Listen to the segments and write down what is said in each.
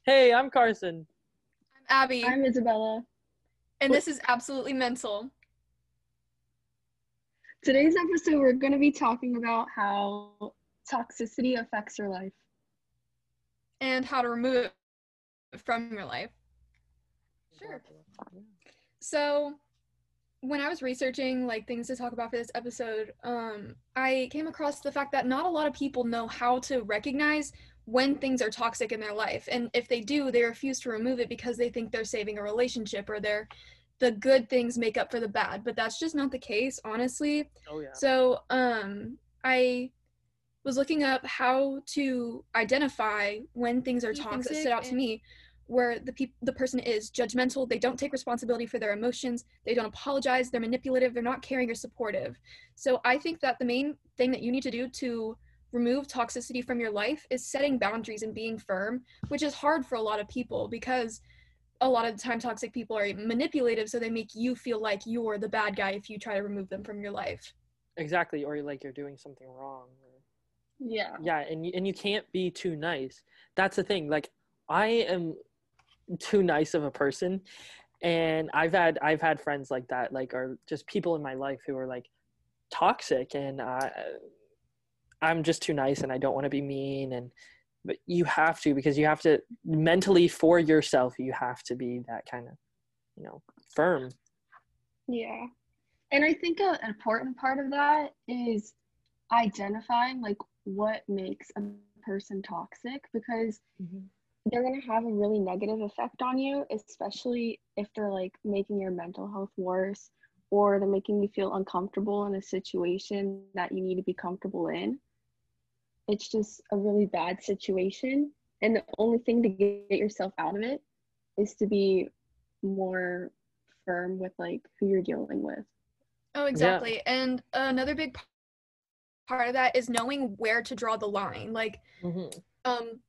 Hey, I'm Carson. I'm Abby, I'm Isabella. and Wait, this is Absolutely Mental, Today's episode, we're going to be talking about how toxicity affects your life. and how to remove it from your life. Sure. exactly. So, when I was researching things to talk about for this episode, I came across the fact that not a lot of people know how to recognize when things are toxic in their life, and if they do, they refuse to remove it because they think they're saving a relationship or the good things make up for the bad, but that's just not the case, honestly. Oh yeah. So, I was looking up how to identify when things are toxic. That stood out to me where the person is judgmental, they don't take responsibility for their emotions, they don't apologize, they're manipulative, they're not caring or supportive. So I think that the main thing that you need to do to remove toxicity from your life is setting boundaries and being firm, which is hard for a lot of people because a lot of the time toxic people are manipulative, so they make you feel like you're the bad guy if you try to remove them from your life. Exactly. Or like you're doing something wrong. Yeah. Yeah, and you can't be too nice. That's the thing. Like I am too nice of a person, and I've had friends like that, like or just people in my life who are like toxic, and I'm just too nice, and I don't want to be mean, and but you have to because you have to mentally for yourself. You have to be that kind of firm. Yeah. And I think an important part of that is identifying like what makes a person toxic because Mm-hmm. they're going to have a really negative effect on you, especially if they're like making your mental health worse or they're making you feel uncomfortable in a situation that you need to be comfortable in. It's just a really bad situation. And the only thing to get yourself out of it is to be more firm with like who you're dealing with. Oh, Yeah. exactly. And another big part of that is knowing where to draw the line. Mm-hmm. Um,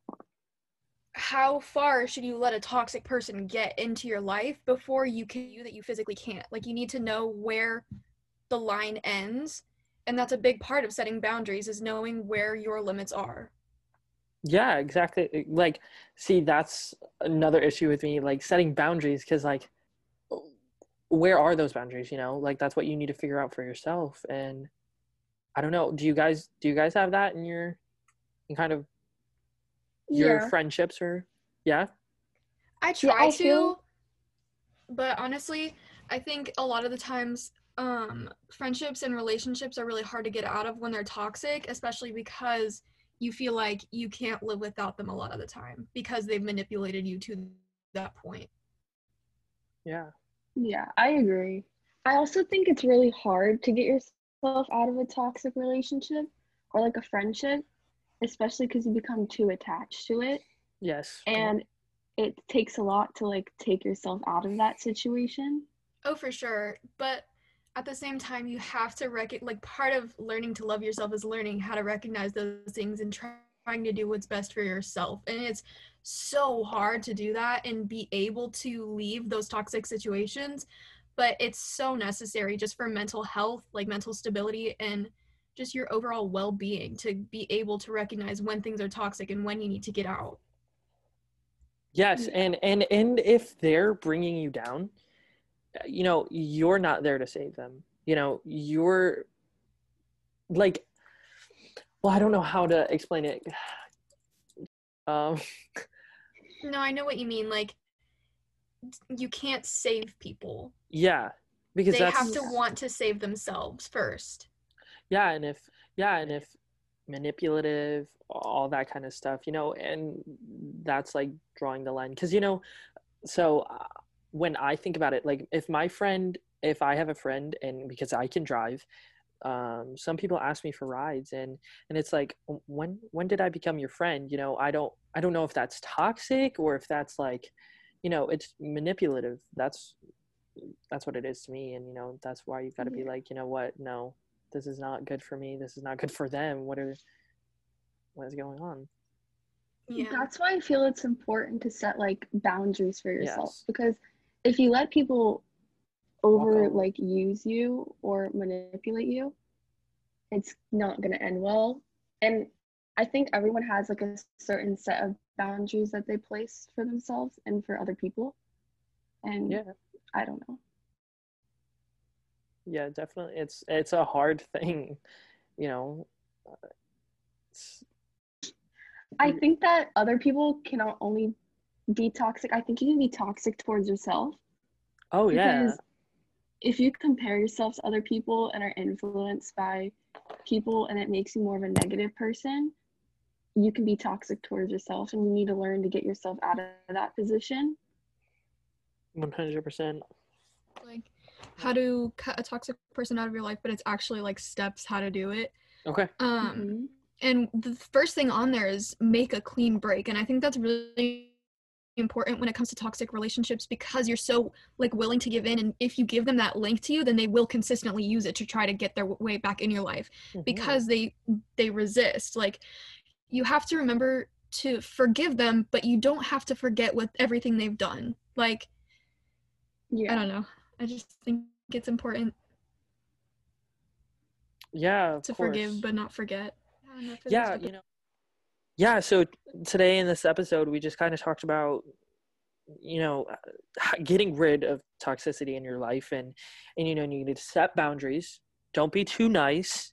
how far should you let a toxic person get into your life before you physically can't? Like, you need to know where the line ends, and that's a big part of setting boundaries is knowing where your limits are. Yeah, exactly. Like, see, that's another issue with me, like setting boundaries, because like, where are those boundaries? Like that's what you need to figure out for yourself. And I don't know. Do you guys have that in kind of your Yeah. friendships or yeah? I Yeah, try I to, feel but honestly, I think a lot of the times friendships and relationships are really hard to get out of when they're toxic, especially because you feel like you can't live without them a lot of the time because they've manipulated you to that point. Yeah. yeah, I agree. I also think it's really hard to get yourself out of a toxic relationship or like a friendship, especially because you become too attached to it. Yes. And it takes a lot to like take yourself out of that situation. Oh, for sure. But at the same time, you have to part of learning to love yourself is learning how to recognize those things and trying to do what's best for yourself. And it's so hard to do that and be able to leave those toxic situations, but it's so necessary just for mental health, like mental stability and just your overall well-being to be able to recognize when things are toxic and when you need to get out. Yes, Yeah. and if they're bringing you down, you're not there to save them. You're like, well, I don't know how to explain it. Um, No, I know what you mean. Like, you can't save people. yeah, because They have that's to Yeah. want to save themselves first. yeah, and if manipulative, all that kind of stuff, and that's like drawing the line because so when I think about it, like if I have a friend and because I can drive, some people ask me for rides and it's like when did I become your friend? I don't know if that's toxic or if that's like it's manipulative. That's what it is to me, and that's why you've got to be Yeah. like, what, no, this is not good for me, this is not good for them, what is going on. Yeah. That's why I feel it's important to set like boundaries for yourself Yes. because if you let people Walk over over. like use you or manipulate you, it's not going to end well. And I think everyone has like a certain set of boundaries that they place for themselves and for other people. And Yeah. I don't know. Yeah, definitely. It's a hard thing, you know. I think that other people cannot only be toxic. I think you can be toxic towards yourself. Oh yeah. Because if you compare yourself to other people and are influenced by people and it makes you more of a negative person, you can be toxic towards yourself, and you need to learn to get yourself out of that position. 100%. Like how to cut a toxic person out of your life, but it's actually like steps how to do it. Okay. And the first thing on there is make a clean break, and I think that's really important when it comes to toxic relationships, because you're so like willing to give in, and if you give them that link to you, then they will consistently use it to try to get their way back in your life, because they resist. Like, you have to remember to forgive them, but you don't have to forget what everything they've done. Like, I don't know, I just think it's important to forgive but not forget. Yeah, you know. Yeah, so today in this episode, we just kind of talked about, you know, getting rid of toxicity in your life, and you know, you need to set boundaries. Don't be too nice.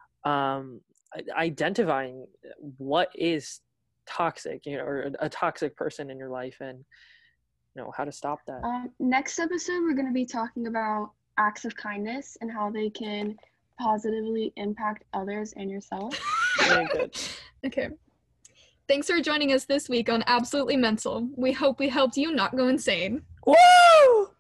Identifying what is toxic, you know, or a toxic person in your life, and you know how to stop that. Next episode, we're going to be talking about acts of kindness and how they can positively impact others and yourself. Very good. Okay. Thanks for joining us this week on Absolutely Mental. We hope we helped you not go insane. Woo!